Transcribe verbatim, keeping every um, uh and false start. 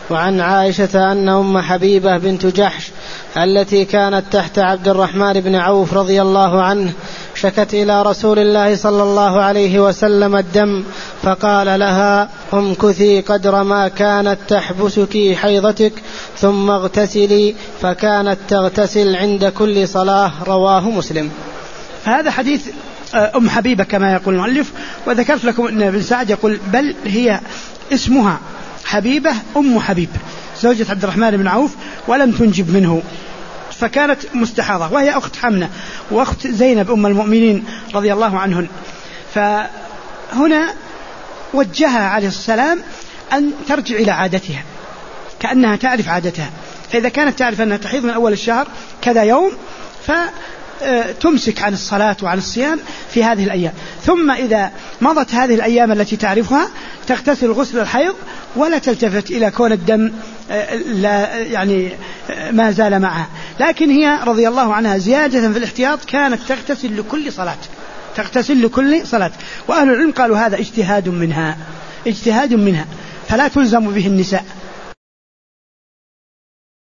وعن عائشة أن أم حبيبة بنت جحش التي كانت تحت عبد الرحمن بن عوف رضي الله عنه شكت إلى رسول الله صلى الله عليه وسلم الدم فقال لها امكثي قدر ما كانت تحبسك حيضتك ثم اغتسلي، فكانت تغتسل عند كل صلاة. رواه مسلم. هذا حديث أم حبيبة كما يقول المؤلف، وذكرت لكم أن ابن سعد يقول بل هي اسمها حبيبة أم حبيب زوجة عبد الرحمن بن عوف ولم تنجب منه، فكانت مستحاضة وهي أخت حمنة وأخت زينب أم المؤمنين رضي الله عنهن. فهنا وجهها عليه السلام أن ترجع إلى عادتها كأنها تعرف عادتها، فإذا كانت تعرف أنها تحيض من أول الشهر كذا يوم فتمسك عن الصلاة وعن الصيام في هذه الأيام، ثم إذا مضت هذه الأيام التي تعرفها تغتسل غسل الحيض ولا تلتفت إلى كون الدم لا يعني ما زال معها. لكن هي رضي الله عنها زيادة في الاحتياط كانت تغتسل لكل صلاة تغتسل لكل صلاة وأهل العلم قالوا هذا اجتهاد منها اجتهاد منها فلا تلزم به النساء،